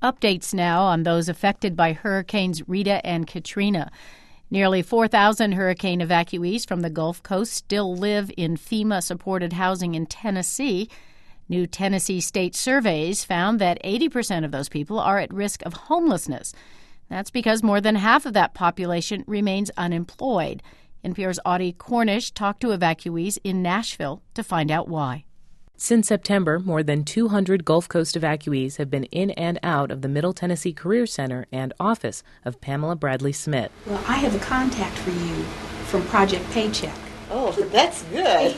Updates now on those affected by Hurricanes Rita and Katrina. Nearly 4,000 hurricane evacuees from the Gulf Coast still live in FEMA-supported housing in Tennessee. New Tennessee state surveys found that 80% of those people are at risk of homelessness. That's because more than half of that population remains unemployed. NPR's Audie Cornish talked to evacuees in Nashville to find out why. Since September, more than 200 Gulf Coast evacuees have been in and out of the Middle Tennessee Career Center and office of Pamela Bradley Smith. Well, I have a contact for you from Project Paycheck. Oh, that's good.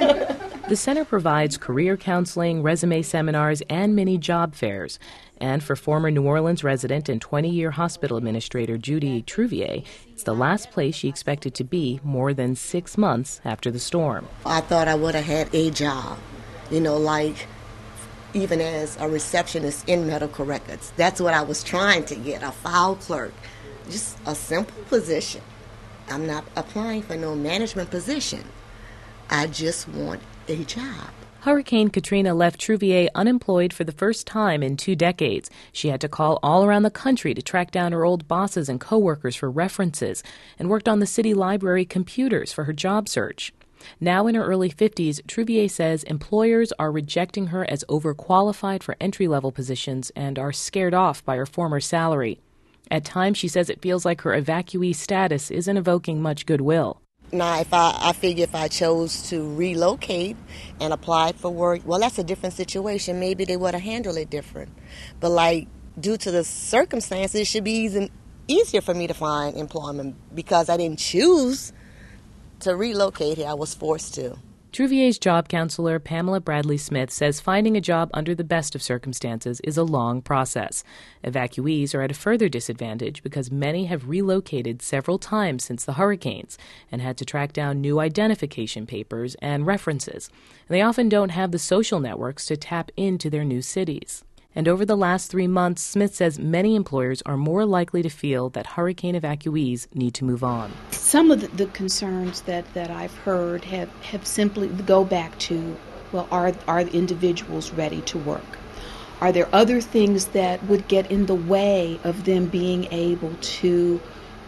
The center provides career counseling, resume seminars, and mini job fairs. And for former New Orleans resident and 20-year hospital administrator Judy Trouvier, it's the last place she expected to be more than 6 months after the storm. I thought I would have had a job, like even as a receptionist in medical records. That's what I was trying to get, a file clerk, just a simple position. I'm not applying for no management position. I just want a job. Hurricane Katrina left Trouvier unemployed for the first time in 2 decades. She had to call all around the country to track down her old bosses and coworkers for references and worked on the city library computers for her job search. Now in her early 50s, Trouvier says employers are rejecting her as overqualified for entry-level positions and are scared off by her former salary. At times, she says it feels like her evacuee status isn't evoking much goodwill. Now, I figure if I chose to relocate and apply for work, well, that's a different situation. Maybe they would have handled it different. But, due to the circumstances, it should be easier for me to find employment because I didn't choose to relocate here. I was forced to. Trouvier's job counselor, Pamela Bradley Smith, says finding a job under the best of circumstances is a long process. Evacuees are at a further disadvantage because many have relocated several times since the hurricanes and had to track down new identification papers and references. And they often don't have the social networks to tap into their new cities. And over the last 3 months, Smith says many employers are more likely to feel that hurricane evacuees need to move on. Some of the concerns that I've heard have simply go back to, well, are the individuals ready to work? Are there other things that would get in the way of them being able to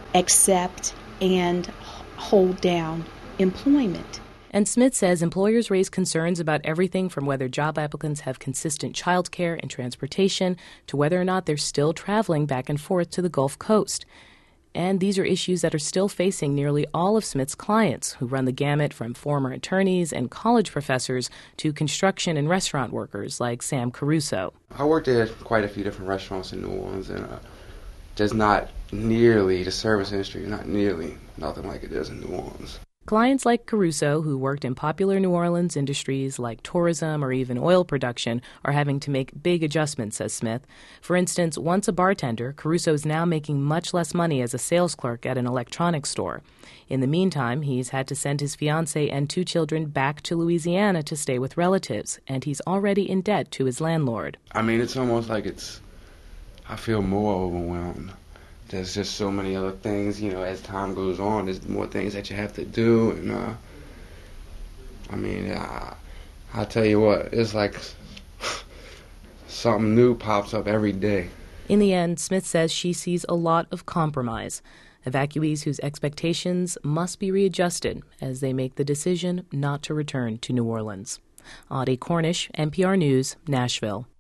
accept and hold down employment? And Smith says employers raise concerns about everything from whether job applicants have consistent child care and transportation to whether or not they're still traveling back and forth to the Gulf Coast. And these are issues that are still facing nearly all of Smith's clients, who run the gamut from former attorneys and college professors to construction and restaurant workers like Sam Caruso. I worked at quite a few different restaurants in New Orleans, and just not nearly the service industry, nothing like it is in New Orleans. Clients like Caruso, who worked in popular New Orleans industries like tourism or even oil production, are having to make big adjustments, says Smith. For instance, once a bartender, Caruso is now making much less money as a sales clerk at an electronics store. In the meantime, he's had to send his fiancée and 2 children back to Louisiana to stay with relatives, and he's already in debt to his landlord. It's almost like I feel more overwhelmed. There's just so many other things, as time goes on, there's more things that you have to do. And, I'll tell you what, it's like something new pops up every day. In the end, Smith says she sees a lot of compromise. Evacuees whose expectations must be readjusted as they make the decision not to return to New Orleans. Audie Cornish, NPR News, Nashville.